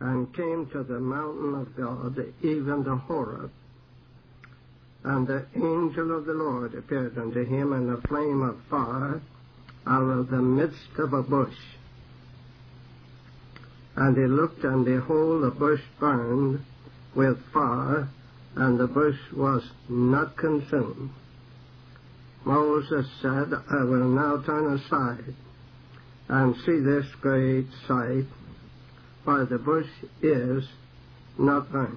and came to the mountain of God, even to Horeb. And the angel of the Lord appeared unto him in a flame of fire out of the midst of a bush. And he looked, and behold, the bush burned with fire, and the bush was not consumed. Moses said, I will now turn aside and see this great sight, for the bush is not burned.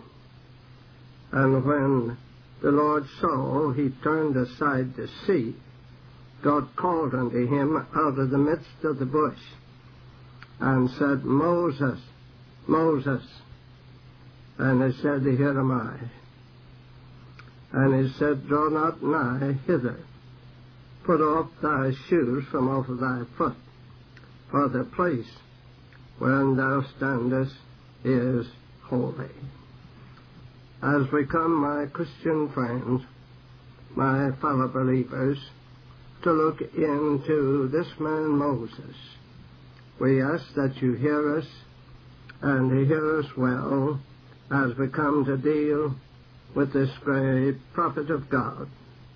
And when the Lord saw, he turned aside to see. God called unto him out of the midst of the bush, and said, Moses, Moses. And he said, Here am I. And he said, Draw not nigh hither. Put off thy shoes from off of thy foot, for the place wherein thou standest is holy. As we come, my Christian friends, my fellow believers, to look into this man Moses, we ask that you hear us, and hear us well, as we come to deal with this great prophet of God.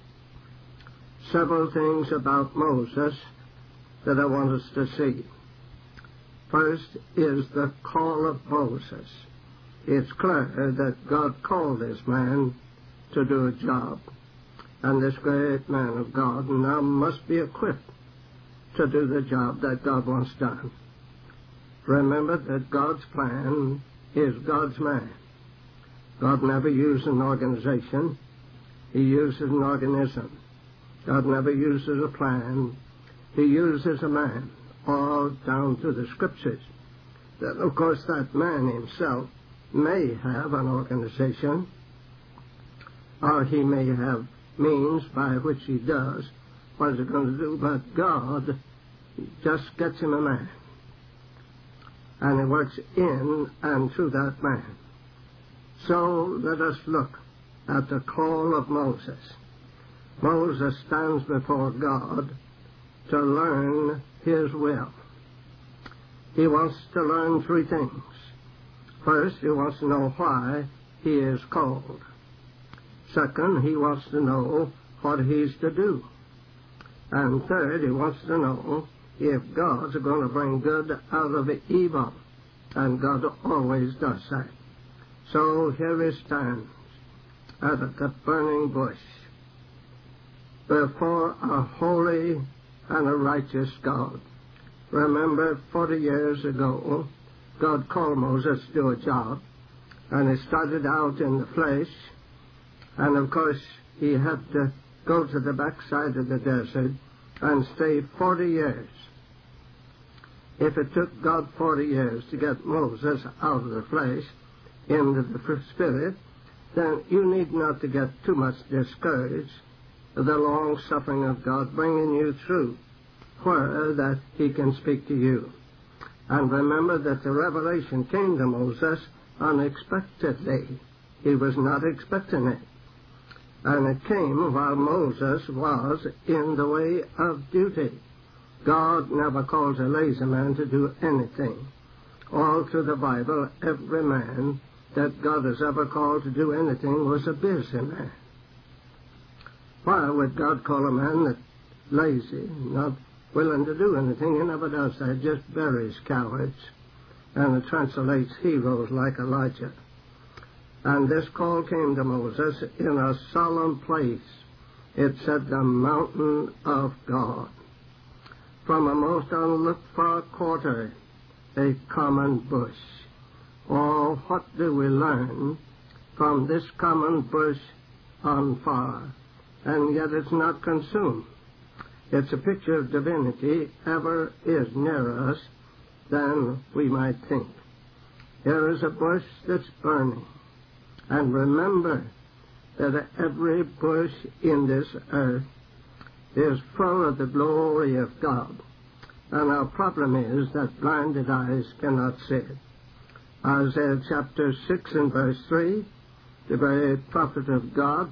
Several things about Moses that I want us to see. First is the call of Moses. It's clear that God called this man to do a job, and this great man of God now must be equipped to do the job that God wants done. Remember that God's plan is God's man. God never used an organization. He uses an organism. God never uses a plan. He uses a man, all down to the Scriptures. That, of course, that man himself may have an organization, or he may have means by which he does what he's going to do, but God just gets him a man. And he works in and through that man. So let us look at the call of Moses. Moses stands before God to learn his will. He wants to learn three things. First, he wants to know why he is called. Second, he wants to know what he's to do. And third, he wants to know if God's going to bring good out of evil. And God always does that. So here he stands at the burning bush before a holy and a righteous God. Remember, 40 years ago, God called Moses to do a job, and he started out in the flesh, and of course he had to go to the backside of the desert and stay 40 years. If it took God 40 years to get Moses out of the flesh into the spirit, then you need not to get too much discouraged of the long suffering of God bringing you through where that he can speak to you. And remember that the revelation came to Moses unexpectedly. He was not expecting it. And it came while Moses was in the way of duty. God never calls a lazy man to do anything. All through the Bible, every man that God has ever called to do anything was a busy man. Why would God call a man that's lazy, not willing to do anything? He never does that, just buries cowards and translates heroes like Elijah. And this call came to Moses in a solemn place. It said the mountain of God. From a most unlooked-for quarter, a common bush. Oh, what do we learn from this common bush on fire? And yet it's not consumed. It's a picture of divinity ever is nearer us than we might think. Here is a bush that's burning. And remember that every bush in this earth is full of the glory of God. And our problem is that blinded eyes cannot see it. Isaiah chapter 6 and verse 3, the very prophet of God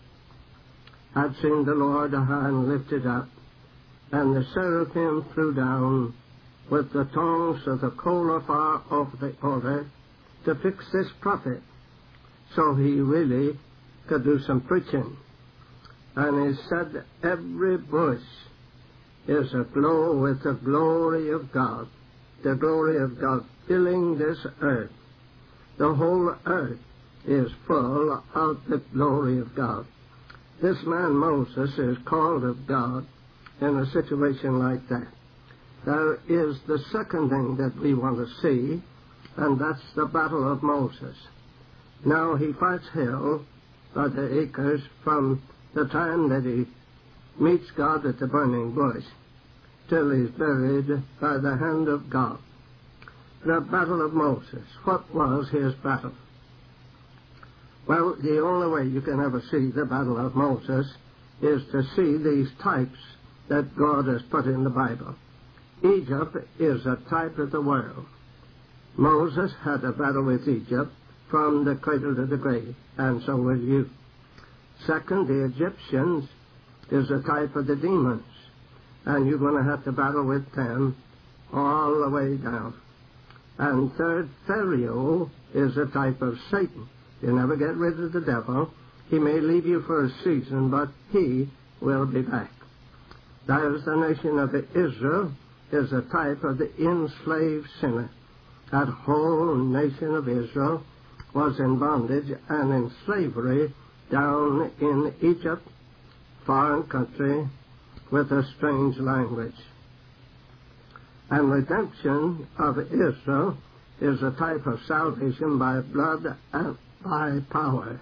had seen the Lord high and lifted up, and the seraphim flew down with the tongues of the coal of fire off the altar, to fix this prophet so he really could do some preaching. And he said, every bush is aglow with the glory of God filling this earth. The whole earth is full of the glory of God. This man Moses is called of God in a situation like that. There is the second thing that we want to see, and that's the battle of Moses. Now he fights hell by the acres from the time that he meets God at the burning bush till he's buried by the hand of God. The battle of Moses. What was his battle? Well, the only way you can ever see the battle of Moses is to see these types that God has put in the Bible. Egypt is a type of the world. Moses had a battle with Egypt from the cradle to the grave, and so will you. Second, the Egyptians is a type of the demons, and you're going to have to battle with them all the way down. And third, Pharaoh is a type of Satan. You never get rid of the devil. He may leave you for a season, but he will be back. There's the nation of Israel is a type of the enslaved sinner. That whole nation of Israel was in bondage and in slavery down in Egypt, foreign country, with a strange language. And redemption of Israel is a type of salvation by blood and by power.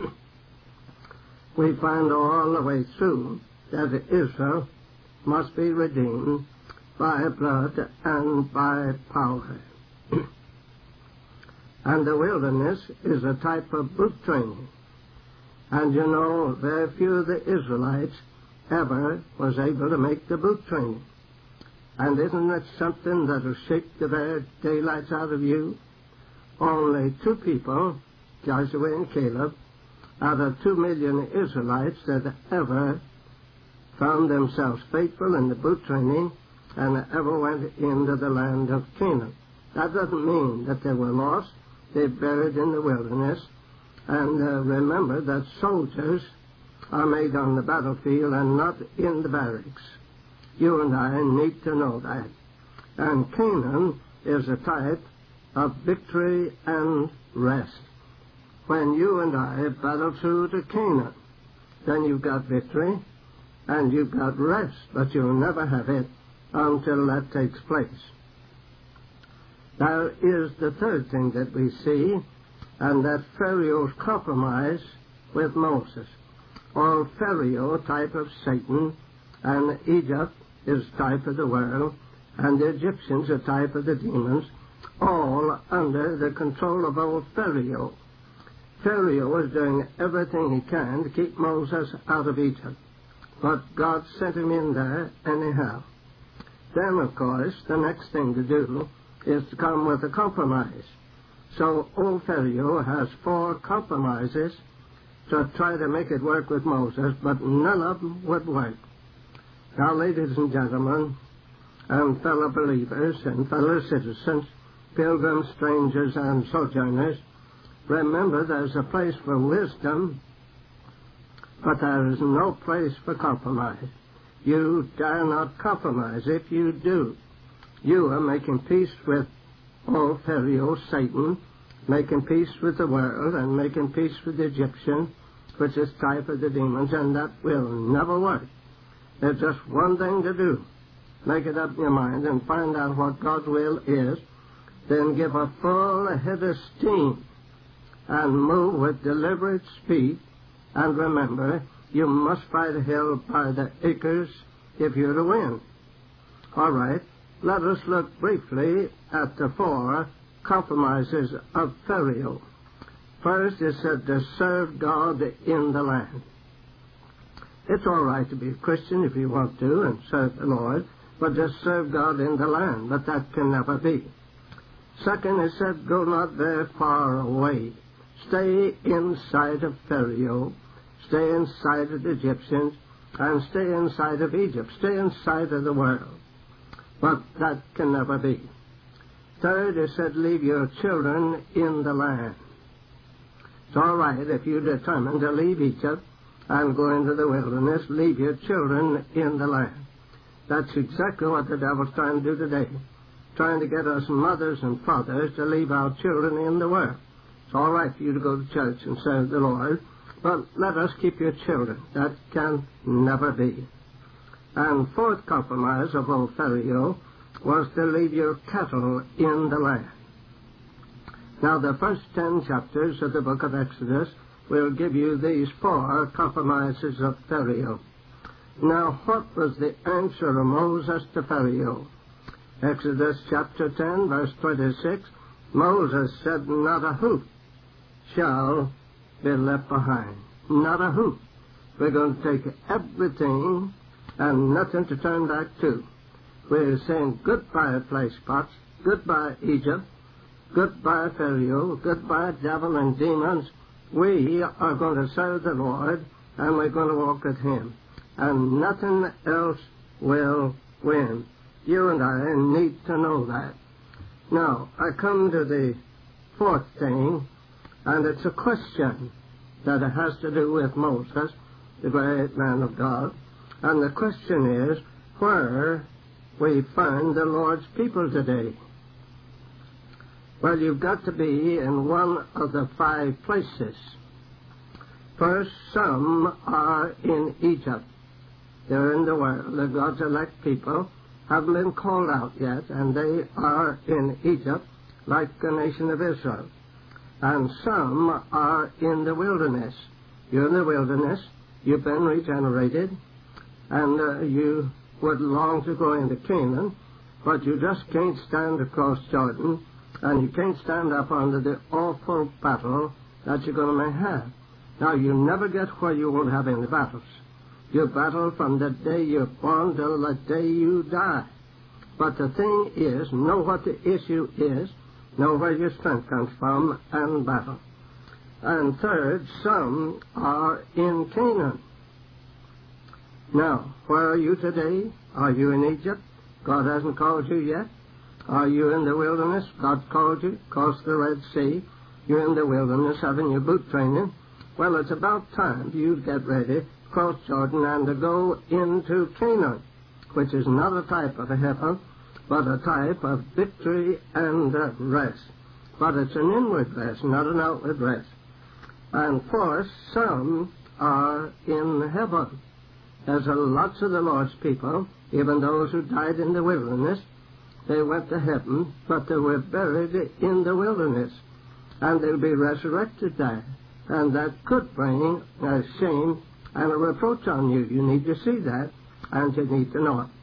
We find all the way through that Israel must be redeemed by blood and by power. And the wilderness is a type of boot training. And you know, very few of the Israelites ever was able to make the boot training. And isn't that something that will shake the very daylights out of you? Only 2 people, Joshua and Caleb, out of 2 million Israelites that ever found themselves faithful in the boot training and ever went into the land of Canaan. That doesn't mean that they were lost. They're buried in the wilderness. And remember that soldiers are made on the battlefield and not in the barracks. You and I need to know that. And Canaan is a type of victory and rest. When you and I battle through to Canaan, then you've got victory and you've got rest, but you'll never have it until that takes place. There is the third thing that we see, and that Pharaoh's compromise with Moses. All Pharaoh, type of Satan, and Egypt is type of the world, and the Egyptians are type of the demons, all under the control of old Pharaoh. Pharaoh is doing everything he can to keep Moses out of Egypt, but God sent him in there anyhow. Then, of course, the next thing to do is to come with a compromise. So old Pharaoh has 4 compromises to try to make it work with Moses, but none of them would work. Now, ladies and gentlemen, and fellow believers and fellow citizens, pilgrims, strangers, and sojourners, remember there's a place for wisdom, but there is no place for compromise. You dare not compromise. If you do, you are making peace with old Pharaoh, Satan, making peace with the world, and making peace with the Egyptian, which is type of the demons, and that will never work. There's just one thing to do. Make it up in your mind and find out what God's will is, then give a full head of steam and move with deliberate speed. And remember, you must fight hell by the acres if you're to win. All right, let us look briefly at the 4 compromises of Pharaoh. First, it said to serve God in the land. It's all right to be a Christian if you want to and serve the Lord, but just serve God in the land, but that can never be. Second, it said go not very far away. Stay inside of Pharaoh, stay inside of the Egyptians, and stay inside of Egypt, stay inside of the world. But that can never be. Third, he said, leave your children in the land. It's all right if you determine to leave Egypt and go into the wilderness, leave your children in the land. That's exactly what the devil's trying to do today, trying to get us mothers and fathers to leave our children in the world. It's all right for you to go to church and serve the Lord, but let us keep your children. That can never be. And fourth compromise of old Pharaoh was to leave your cattle in the land. Now, the first 10 chapters of the book of Exodus will give you these 4 compromises of Pharaoh. Now, what was the answer of Moses to Pharaoh? Exodus chapter 10, verse 26, Moses said, not a hoof shall be left behind. Not a hoof. We're going to take everything and nothing to turn back to. We're saying goodbye, flesh pots, goodbye, Egypt, goodbye, Pharaoh, goodbye, devil and demons. We are going to serve the Lord, and we're going to walk with Him. And nothing else will win. You and I need to know that. Now, I come to the fourth thing, and it's a question that it has to do with Moses, the great man of God. And the question is, where we find the Lord's people today? Well, you've got to be in one of the 5 places. First, some are in Egypt. They're in the world. The God's elect people haven't been called out yet, and they are in Egypt like the nation of Israel. And some are in the wilderness. You're in the wilderness. You've been regenerated, and you would long to go into Canaan, but you just can't stand across Jordan, and you can't stand up under the awful battle that you're going to have. Now, you never get where you won't have any battles. You battle from the day you're born till the day you die. But the thing is, know what the issue is, know where your strength comes from, and battle. And third, some are in Canaan. Now, where are you today? Are you in Egypt? God hasn't called you yet. Are you in the wilderness? God called you, crossed the Red Sea. You're in the wilderness having your boot training. Well, it's about time for you to get ready, cross Jordan, and to go into Canaan, which is not a type of a heaven, but a type of victory and rest. But it's an inward rest, not an outward rest. And fourth, some are in heaven. There's lots of the Lord's people, even those who died in the wilderness. They went to heaven, but they were buried in the wilderness, and they'll be resurrected there. And that could bring a shame and a reproach on you. You need to see that, and you need to know it.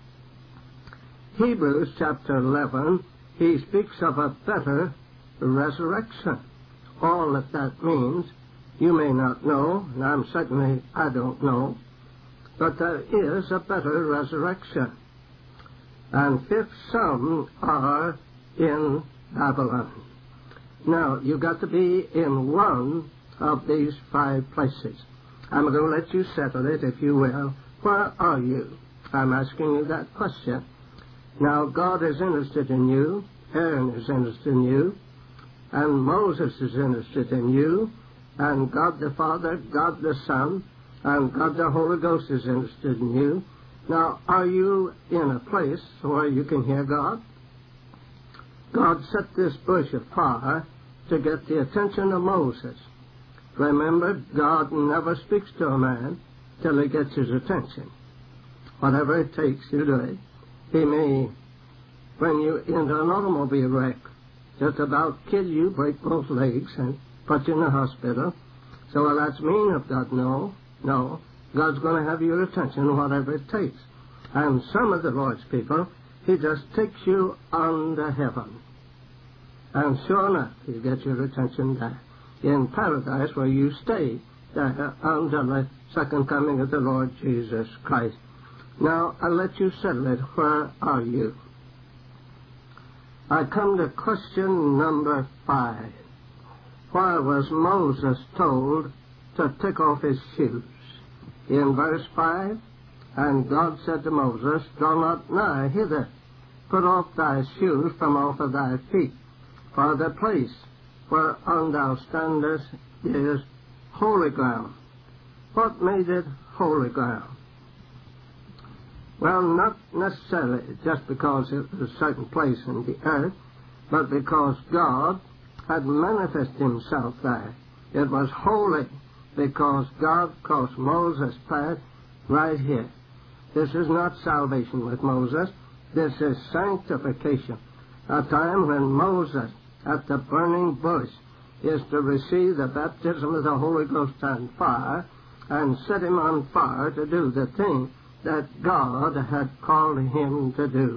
Hebrews chapter 11, he speaks of a better resurrection. All that means, you may not know, and I don't know, but there is a better resurrection. And fifth, some are in Babylon. Now, you've got to be in one of these 5 places. I'm going to let you settle it, if you will. Where are you? I'm asking you that question. Now, God is interested in you, Aaron is interested in you, and Moses is interested in you, and God the Father, God the Son, and God the Holy Ghost is interested in you. Now, are you in a place where you can hear God? God set this bush of fire to get the attention of Moses. Remember, God never speaks to a man till he gets his attention. Whatever it takes to do it. He may, when you into an automobile wreck, just about kill you, break both legs, and put you in the hospital. So, well, that's mean of God. No. God's going to have your attention, whatever it takes. And some of the Lord's people, He just takes you on to heaven. And sure enough, He'll get your attention there. In paradise, where you stay there until the second coming of the Lord Jesus Christ. Now, I'll let you settle it. Where are you? I come to question number 5. Why was Moses told to take off his shoes? In verse 5, and God said to Moses, draw not nigh hither, Put off thy shoes from off of thy feet, for the place whereon thou standest is holy ground. What made it holy ground? Well, not necessarily just because it was a certain place in the earth, but because God had manifested himself there. It was holy because God caused Moses' path right here. This is not salvation with Moses. This is sanctification. A time when Moses, at the burning bush, is to receive the baptism of the Holy Ghost and fire, and set him on fire to do the thing that God had called him to do.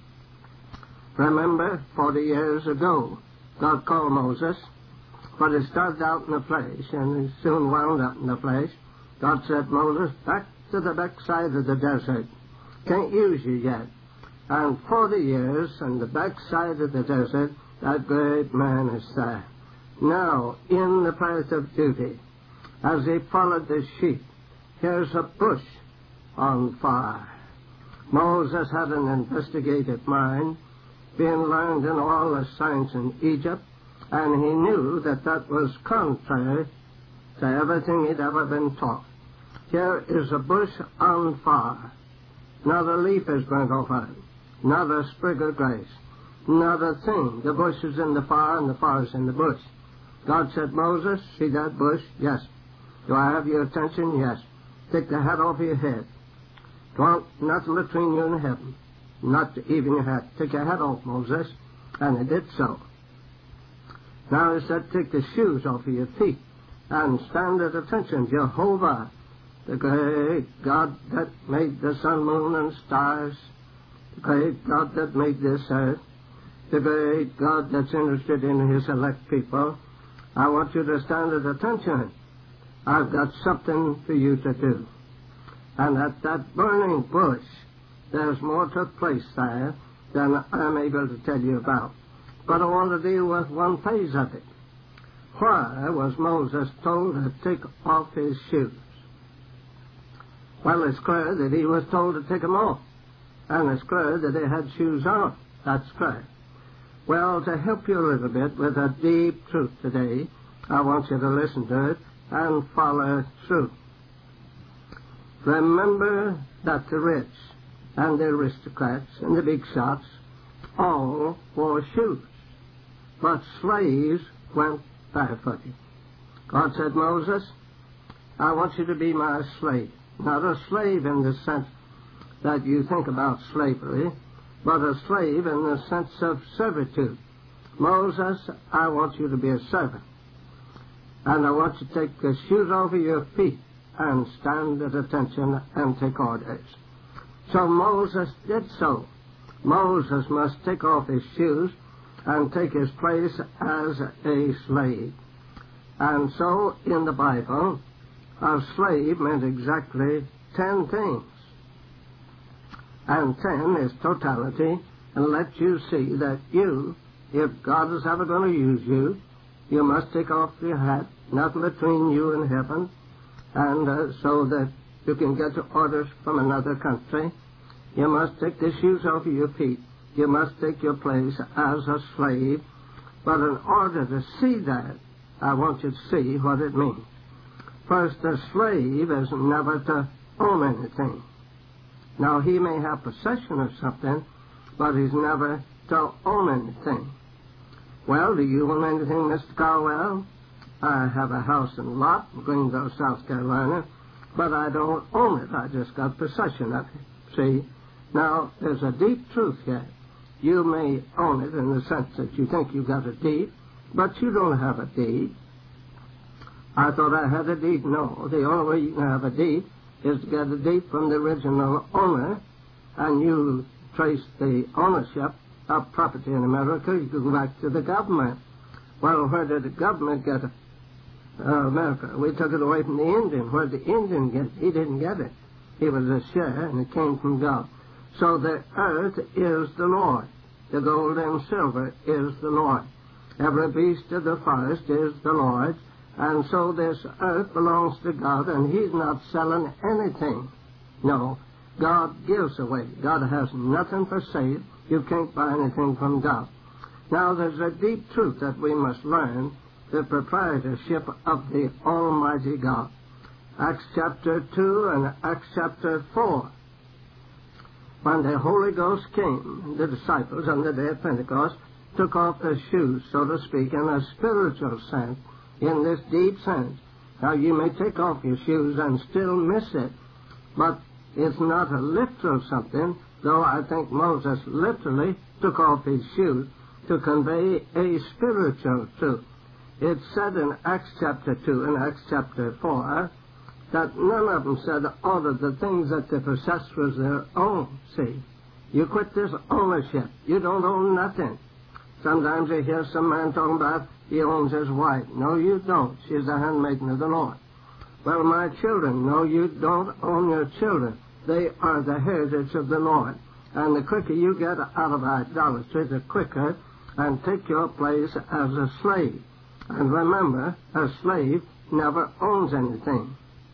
Remember, 40 years ago, God called Moses, but he started out in the flesh, and he soon wound up in the flesh. God said, Moses, back to the backside of the desert. Can't use you yet. And 40 years on the backside of the desert, that great man is there. Now, in the path of duty, as he followed the sheep, here's a bush on fire. Moses had an investigative mind, being learned in all the science in Egypt, and he knew that that was contrary to everything he'd ever been taught. Here is a bush on fire. Not a leaf is burnt off of it, not a sprig of grass, not a thing. The bush is in the fire, and the fire is in the bush. God said, Moses, see that bush? Yes. Do I have your attention? Yes. Take the hat off your head. Don't, nothing between you and heaven. Not even your hat. Take your hat off, Moses. And he did so. Now he said, take the shoes off of your feet and stand at attention. Jehovah, the great God that made the sun, moon, and stars, the great God that made this earth, the great God that's interested in his elect people, I want you to stand at attention. I've got something for you to do. And at that burning bush, there's more took place there than I'm able to tell you about. But I want to deal with one phase of it. Why was Moses told to take off his shoes? Well, it's clear that he was told to take them off. And it's clear that he had shoes on. That's clear. Well, to help you a little bit with a deep truth today, I want you to listen to it and follow through. Remember that the rich and the aristocrats and the big shots all wore shoes, but slaves went barefooted. God said, Moses, I want you to be my slave. Not a slave in the sense that you think about slavery, but a slave in the sense of servitude. Moses, I want you to be a servant. And I want you to take the shoes over your feet and stand at attention and take orders. So Moses did so. Moses must take off his shoes and take his place as a slave. And so in the Bible, a slave meant exactly 10 things. And 10 is totality, and let you see that you, if God is ever going to use you, you must take off your hat, nothing between you and heaven, and so that you can get orders from another country. You must take the shoes off of your feet. You must take your place as a slave. But in order to see that, I want you to see what it means. First, a slave is never to own anything. Now, he may have possession of something, but he's never to own anything. Well, do you own anything, Mr. Caldwell? I have a house and lot in Greenville, South Carolina, but I don't own it. I just got possession of it. See? Now, there's a deep truth here. You may own it in the sense that you think you got a deed, but you don't have a deed. I thought I had a deed. No, the only way you can have a deed is to get a deed from the original owner, and you trace the ownership of property in America. You go back to the government. Well, where did the government get it? America. We took it away from the Indian. Where did the Indian get it? He didn't get it. He was a share, and it came from God. So the earth is the Lord. The gold and silver is the Lord. Every beast of the forest is the Lord's. And so this earth belongs to God, and he's not selling anything. No, God gives away. God has nothing for sale. You can't buy anything from God. Now, there's a deep truth that we must learn, the proprietorship of the Almighty God. Acts chapter 2 and Acts chapter 4. When the Holy Ghost came, the disciples on the day of Pentecost took off their shoes, so to speak, in a spiritual sense, in this deep sense. Now, you may take off your shoes and still miss it, but it's not a literal something, though I think Moses literally took off his shoes to convey a spiritual truth. It's said in Acts chapter 2 and Acts chapter 4 that none of them said all of the things that they possessed was their own. See, you quit this ownership. You don't own nothing. Sometimes you hear some man talking about he owns his wife. No, you don't. She's a handmaiden of the Lord. Well, my children, no, you don't own your children. They are the heritage of the Lord. And the quicker you get out of idolatry, the quicker and take your place as a slave. And remember, a slave never owns anything.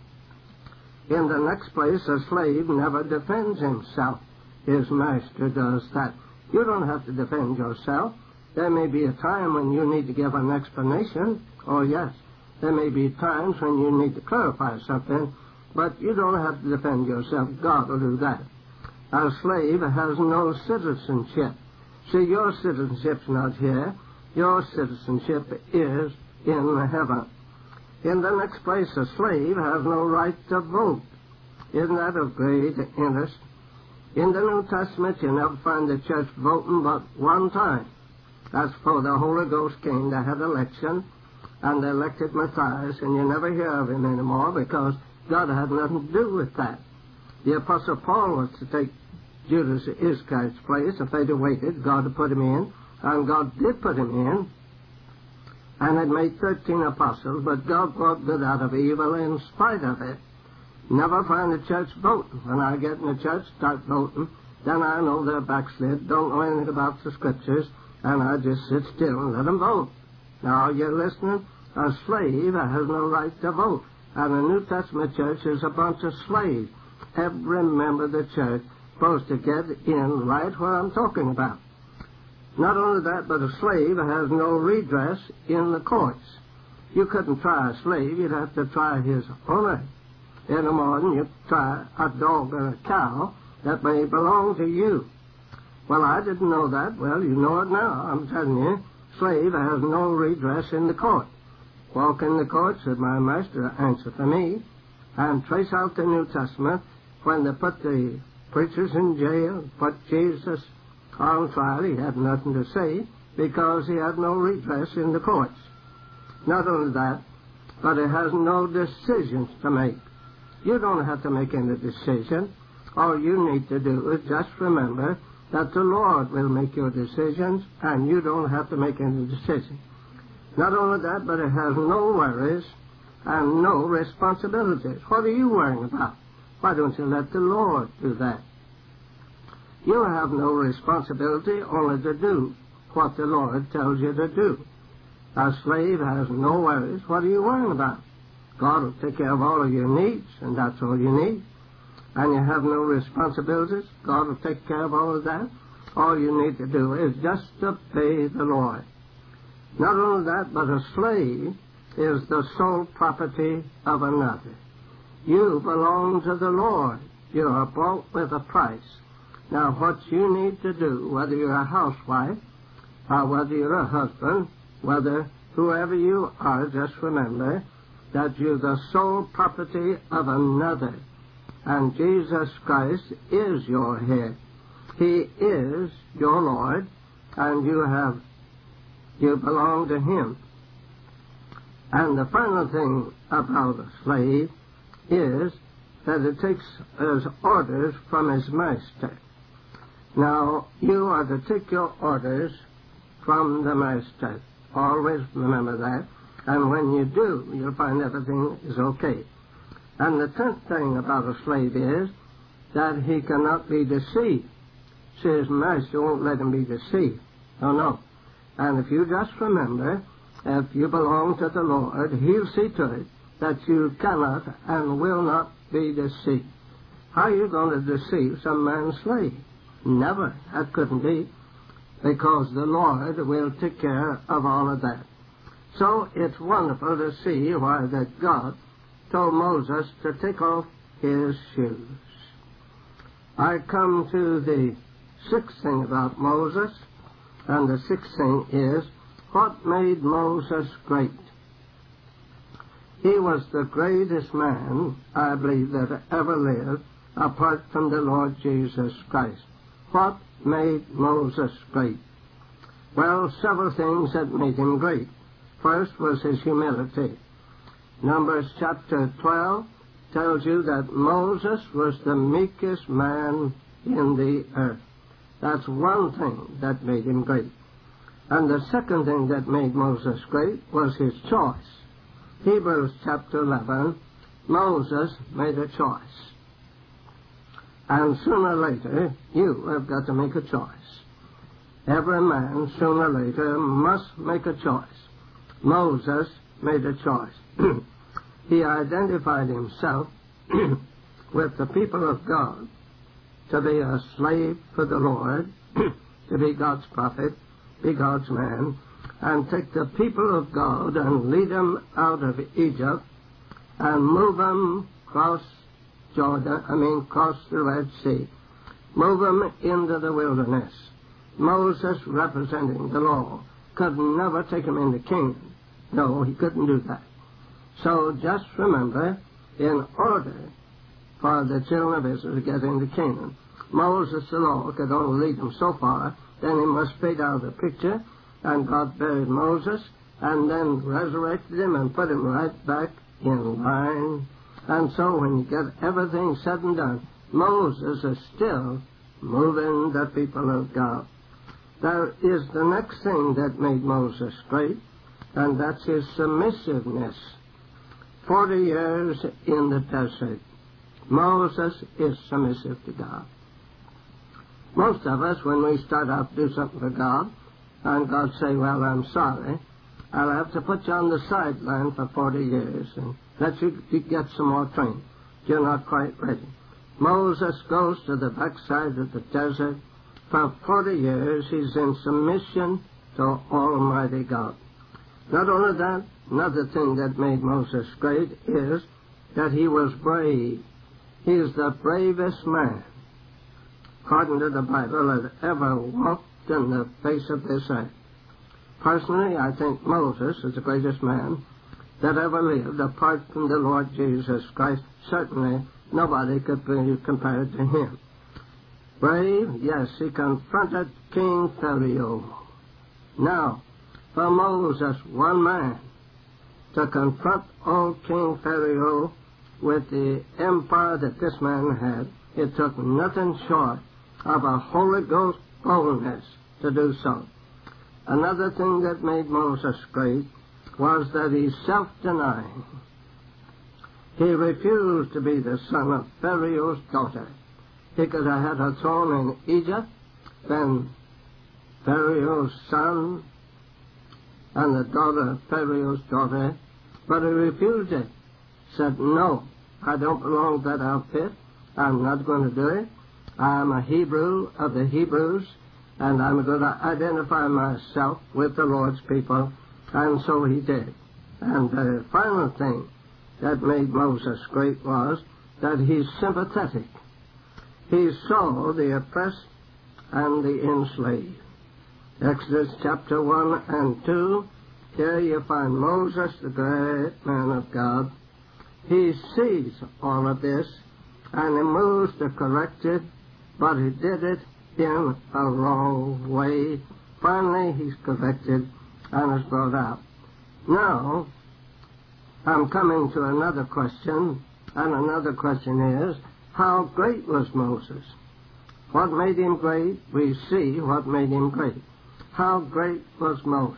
In the next place, a slave never defends himself. His master does that. You don't have to defend yourself. There may be a time when you need to give an explanation. Oh, yes. There may be times when you need to clarify something, but you don't have to defend yourself. God will do that. A slave has no citizenship. See, your citizenship's not here. Your citizenship is in heaven. In the next place, a slave has no right to vote. Isn't that of great interest? In the New Testament, you never find the church voting but one time. That's before the Holy Ghost came. They had election, and they elected Matthias, and you never hear of him anymore because God had nothing to do with that. The Apostle Paul was to take Judas Iscariot's place. If they'd have waited, God had put him in, and God did put him in, and had made 13 apostles, but God brought good out of evil in spite of it. Never find the church voting. When I get in the church, start voting, then I know they're backslid, don't know anything about the Scriptures, and I just sit still and let them vote. Now, you're listening? A slave has no right to vote. And the New Testament church is a bunch of slaves. Every member of the church is supposed to get in right where I'm talking about. Not only that, but a slave has no redress in the courts. You couldn't try a slave. You'd have to try his owner. In the morning, you'd try a dog or a cow that may belong to you. Well, I didn't know that. Well, you know it now. I'm telling you, slave has no redress in the court. Walk in the court, said my master, answer for me, and trace out the New Testament when they put the preachers in jail, put Jesus on trial. He had nothing to say because he had no redress in the courts. Not only that, but he has no decisions to make. You don't have to make any decision. All you need to do is just remember that the Lord will make your decisions, and you don't have to make any decision. Not only that, but it has no worries and no responsibilities. What are you worrying about? Why don't you let the Lord do that? You have no responsibility, only to do what the Lord tells you to do. A slave has no worries. What are you worrying about? God will take care of all of your needs, and that's all you need. And you have no responsibilities. God will take care of all of that. All you need to do is just obey the Lord. Not only that, but a slave is the sole property of another. You belong to the Lord. You are bought with a price. Now, what you need to do, whether you're a housewife, or whether you're a husband, whether whoever you are, just remember that you're the sole property of another. And Jesus Christ is your head. He is your Lord, and you belong to Him. And the final thing about a slave is that it takes his orders from his master. Now, you are to take your orders from the master. Always remember that. And when you do, you'll find everything is okay. And the 10th thing about a slave is that he cannot be deceived. See, his master won't let him be deceived. No. And if you just remember, if you belong to the Lord, He'll see to it that you cannot and will not be deceived. How are you going to deceive some man's slave? Never. That couldn't be, because the Lord will take care of all of that. So it's wonderful to see why that God told Moses to take off his shoes. I come to the sixth thing about Moses, and the sixth thing is, what made Moses great? He was the greatest man, I believe, that ever lived, apart from the Lord Jesus Christ. What made Moses great? Well, several things that made him great. First was his humility. Numbers chapter 12 tells you that Moses was the meekest man in the earth. That's one thing that made him great. And the second thing that made Moses great was his choice. Hebrews chapter 11, Moses made a choice. And sooner or later, you have got to make a choice. Every man, sooner or later, must make a choice. Moses made a choice. He identified himself with the people of God to be a slave for the Lord, to be God's prophet, be God's man, and take the people of God and lead them out of Egypt and move them across cross the Red Sea, move them into the wilderness. Moses, representing the law, could never take him into Canaan. No, he couldn't do that. So just remember, in order for the children of Israel to get into Canaan, Moses, the law, could only lead them so far. Then he must fade out of the picture, and God buried Moses, and then resurrected him and put him right back in line. And so when you get everything said and done, Moses is still moving the people of God. There is the next thing that made Moses great, and that's his submissiveness. 40 years in the desert. Moses is submissive to God. Most of us, when we start out to do something for God, and God say, well, I'm sorry, I'll have to put you on the sideline for 40 years and let you get some more training. You're not quite ready. Moses goes to the backside of the desert. For 40 years, he's in submission to Almighty God. Not only that, another thing that made Moses great is that he was brave. He is the bravest man, according to the Bible, that ever walked in the face of this earth. Personally, I think Moses is the greatest man that ever lived, apart from the Lord Jesus Christ. Certainly, nobody could be compared to him. Brave, yes, he confronted King Pharaoh. Now, for Moses, one man, to confront old King Pharaoh with the empire that this man had, it took nothing short of a Holy Ghost boldness to do so. Another thing that made Moses great was that he's self-denying. He refused to be the son of Pharaoh's daughter. He could have had her thrown in Egypt, then Pharaoh's son and the daughter of Pharaoh's daughter, but he refused it. Said, no, I don't belong to that outfit. I'm not going to do it. I'm a Hebrew of the Hebrews, and I'm going to identify myself with the Lord's people. And so he did. And the final thing that made Moses great was that he's sympathetic. He saw the oppressed and the enslaved. Exodus chapter 1 and 2, here you find Moses, the great man of God. He sees all of this, and he moves to correct it, but he did it in a wrong way. Finally, he's corrected and is brought out. Now, I'm coming to another question, and another question is, how great was Moses? What made him great? We see what made him great. How great was Moses?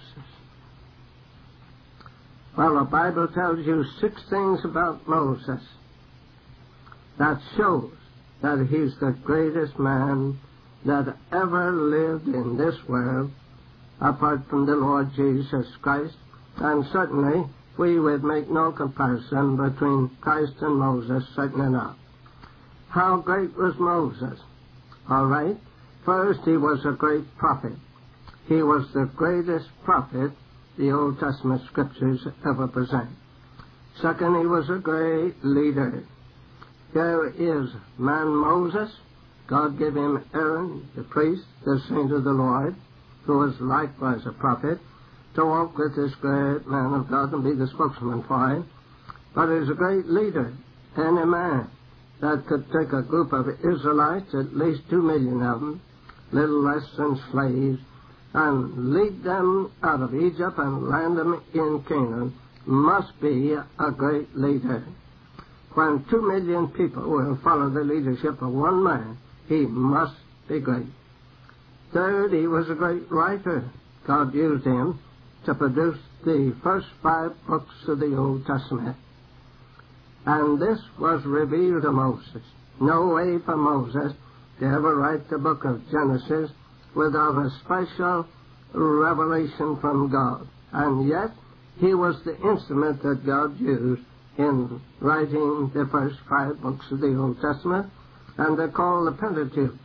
Well, the Bible tells you 6 things about Moses that shows that he's the greatest man that ever lived in this world, apart from the Lord Jesus Christ. And certainly, we would make no comparison between Christ and Moses, certainly not. How great was Moses? All right. First, he was a great prophet. He was the greatest prophet the Old Testament Scriptures ever present. Second, he was a great leader. Here is man Moses. God gave him Aaron, the priest, the saint of the Lord, who was likewise a prophet, to walk with this great man of God and be the spokesman for him. But he was a great leader, and a man that could take a group of Israelites, at least 2 million of them, little less than slaves, and lead them out of Egypt and land them in Canaan, must be a great leader. When 2 million people will follow the leadership of one man, he must be great. Third, he was a great writer. God used him to produce the first 5 books of the Old Testament. And this was revealed to Moses. No way for Moses to ever write the book of Genesis without a special revelation from God. And yet, he was the instrument that God used in writing the first 5 books of the Old Testament, and they're called the Pentateuch.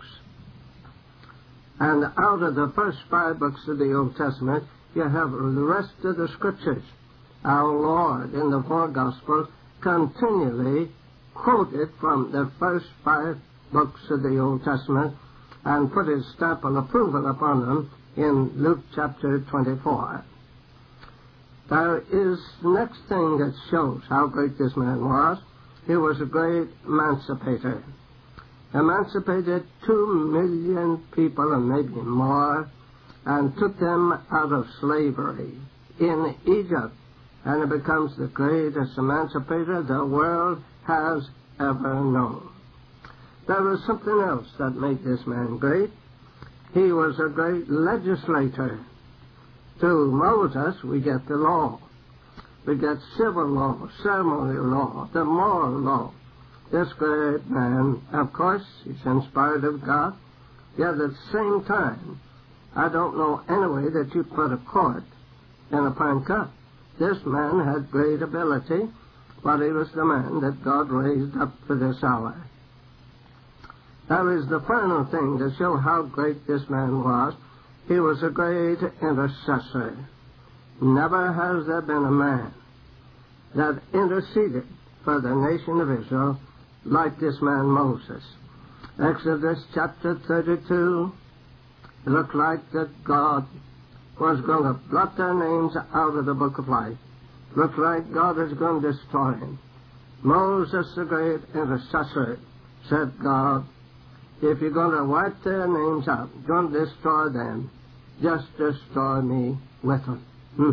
And out of the first 5 books of the Old Testament, you have the rest of the Scriptures. Our Lord in the 4 Gospels continually quoted from the first 5 books of the Old Testament and put his stamp of approval upon them in Luke chapter 24. There is the next thing that shows how great this man was. He was a great emancipator. Emancipated 2 million people and maybe more, and took them out of slavery in Egypt. And it becomes the greatest emancipator the world has ever known. There was something else that made this man great. He was a great legislator. Through Moses, we get the law. We get civil law, ceremonial law, the moral law. This great man, of course, he's inspired of God. Yet at the same time, I don't know any way that you put a court in a pine cup. This man had great ability, but he was the man that God raised up for this hour. There is the final thing to show how great this man was. He was a great intercessor. Never has there been a man that interceded for the nation of Israel like this man Moses. Exodus chapter 32, it looked like that God was going to blot their names out of the book of life. Looked like God was going to destroy him. Moses, the great intercessor, said, God, if you're going to wipe their names out, you're going to destroy them, just destroy me with them.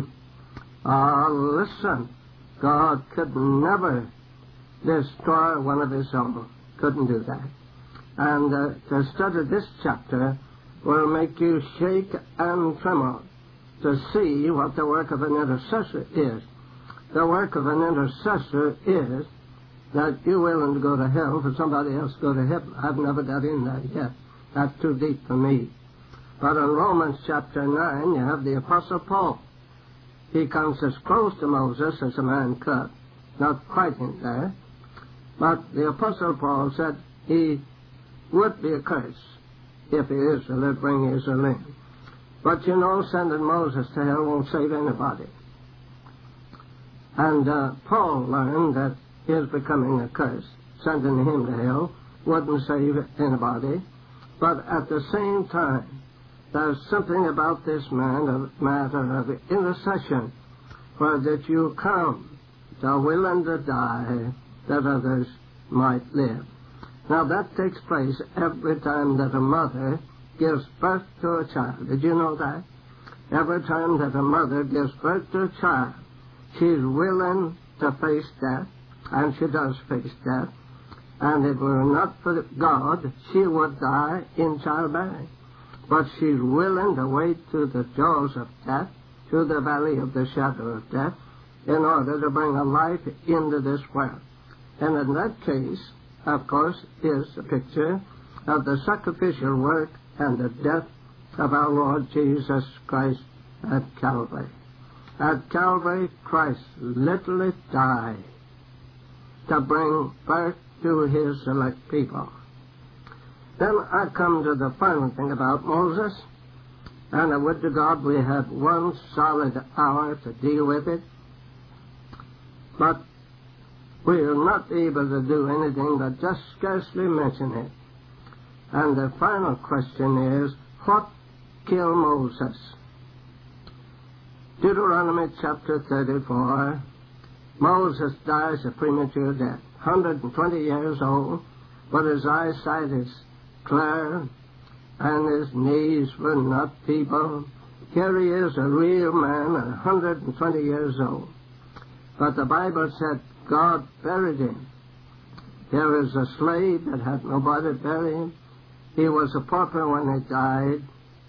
Listen, God could never destroy one of his own. Couldn't do that. And to study this chapter will make you shake and tremble to see what the work of an intercessor is. The work of an intercessor is that you're willing to go to hell for somebody else to go to heaven. I've never got in that yet. That's too deep for me. But in Romans chapter 9, you have the Apostle Paul. He comes as close to Moses as a man could. Not quite in there. But the Apostle Paul said he would be a curse if Israel would bring Israel in. But you know, sending Moses to hell won't save anybody. And Paul learned that his becoming a curse, sending him to hell, wouldn't save anybody. But at the same time, there's something about this man, a matter of intercession, for that you come to willing to die that others might live. Now that takes place every time that a mother gives birth to a child. Did you know that? Every time that a mother gives birth to a child, she's willing to face death, and she does face death. And if it were not for God, she would die in childbearing. But she's willing to wade through the jaws of death, through the valley of the shadow of death, in order to bring a life into this world. And in that case, of course, is a picture of the sacrificial work and the death of our Lord Jesus Christ at Calvary. At Calvary, Christ literally died to bring birth to his select people. Then I come to the final thing about Moses, and I would to God we had 1 solid hour to deal with it, but we are not able to do anything but just scarcely mention it. And the final question is, what killed Moses? Deuteronomy chapter 34, Moses dies a premature death, 120 years old, but his eyesight is clear, and his knees were not feeble. Here he is, a real man, 120 years old. But the Bible said God buried him. Here is a slave that had nobody bury him. He was a pauper when he died,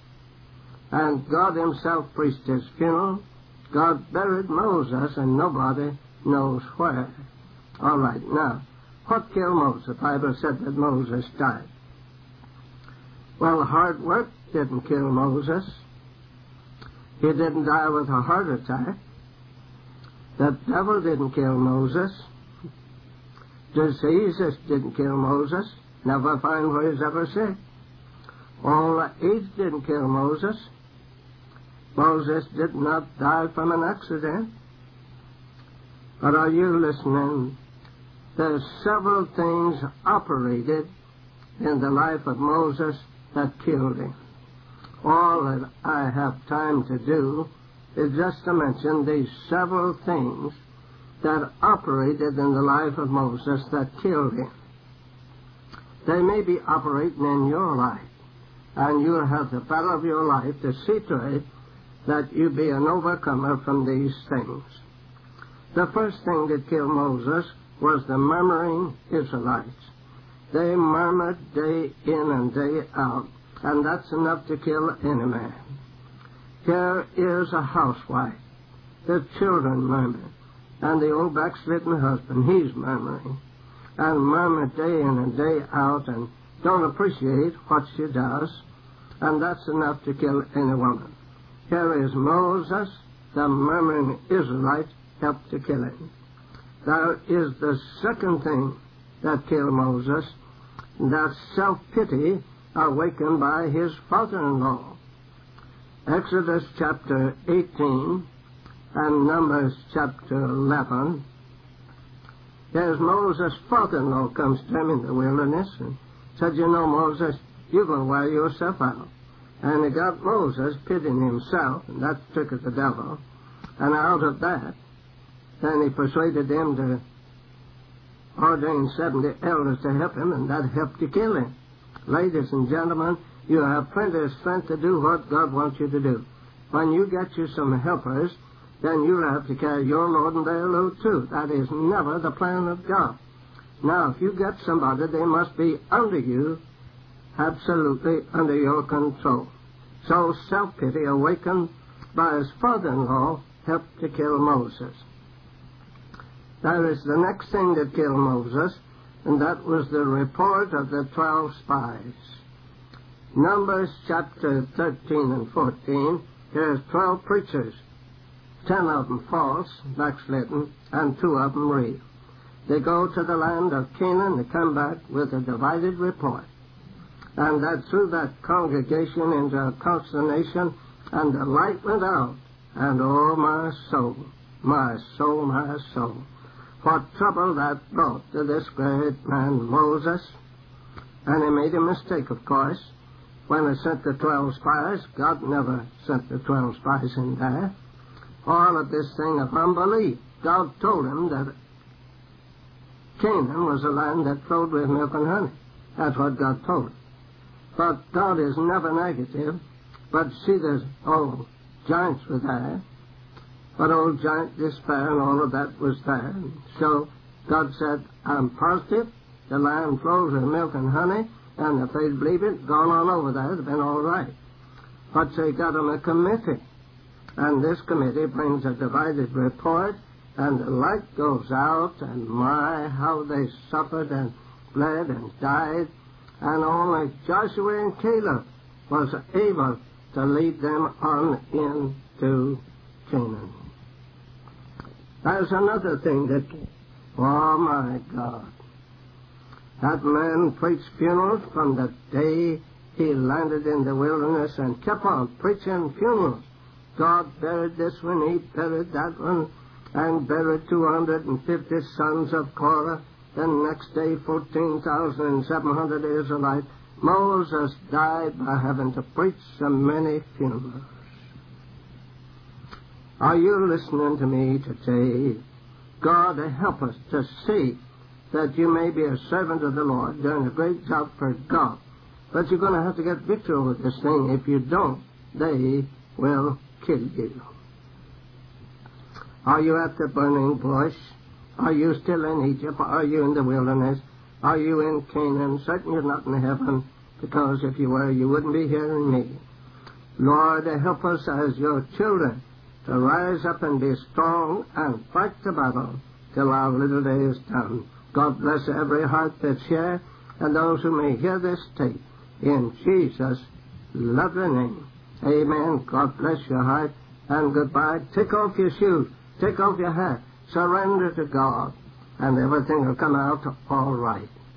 and God himself preached his funeral. God buried Moses, and nobody knows where. All right, now, what killed Moses? The Bible said that Moses died. Well, hard work didn't kill Moses. He didn't die with a heart attack. The devil didn't kill Moses. Diseases didn't kill Moses. Never find where he's ever sick. All AIDS didn't kill Moses. Moses did not die from an accident. But are you listening? There's several things operated in the life of Moses that killed him. All that I have time to do is just to mention these several things that operated in the life of Moses that killed him. They may be operating in your life, and you have the battle of your life to see to it that you be an overcomer from these things. The first thing that killed Moses was the murmuring Israelites. They murmured day in and day out, and that's enough to kill any man. Here is a housewife. The children murmur, and the old backslidden husband, he's murmuring, and murmur day in and day out, and don't appreciate what she does, and that's enough to kill any woman. Here is Moses, the murmuring Israelite, helped to kill him. There is the second thing that killed Moses, that self-pity awakened by his father-in-law. Exodus chapter 18 and Numbers chapter 11. There's Moses' father-in-law comes to him in the wilderness and said, you know, Moses, you're going to wear yourself out. And he got Moses pitying himself, and that took of the devil. And out of that, then he persuaded him to ordain 70 elders to help him, and that helped to kill him. Ladies and gentlemen, you have plenty of strength to do what God wants you to do. When you get you some helpers, then you'll have to carry your load and their load too. That is never the plan of God. Now, if you get somebody, they must be under you, absolutely under your control. So self-pity awakened by his father-in-law helped to kill Moses. There is the next thing that killed Moses, and that was the report of the 12 spies. Numbers chapter 13 and 14, there's 12 preachers, 10 of them false, backslidden, and 2 of them real. They go to the land of Canaan, they come back with a divided report. And that threw that congregation into a consternation, and the light went out. And oh, my soul, my soul, my soul, what trouble that brought to this great man Moses. And he made a mistake, of course. When he sent the 12 spies, God never sent the 12 spies in there. All of this thing of unbelief. God told him that Canaan was a land that flowed with milk and honey. That's what God told him. But God is never negative. But see, there's old giants were there. But old giant despair and all of that was there. So God said, I'm positive the land flows with milk and honey, and if they'd believe it, gone on over there, it'd been all right. But they got on a committee. And this committee brings a divided report, and the light goes out, and my, how they suffered and bled and died. And only Joshua and Caleb was able to lead them on into Canaan. There's another thing that, oh my God, That man preached funerals from the day he landed in the wilderness and kept on preaching funerals. God buried this one, he buried that one, and buried 250 sons of Korah. Then next day, 14,700 Israelites. Moses died by having to preach so many funerals. Are you listening to me today? God, help us to see that you may be a servant of the Lord, doing a great job for God. But you're going to have to get victory over this thing. If you don't, they will kill you. Are you at the burning bush? Are you still in Egypt? Are you in the wilderness? Are you in Canaan? Certainly you're not in heaven, because if you were, you wouldn't be hearing me. Lord, help us as your children to rise up and be strong and fight the battle till our little day is done. God bless every heart that's here and those who may hear this tape. In Jesus' lovely name. Amen. God bless your heart, and goodbye. Take off your shoes. Take off your hat. Surrender to God, and everything will come out all right.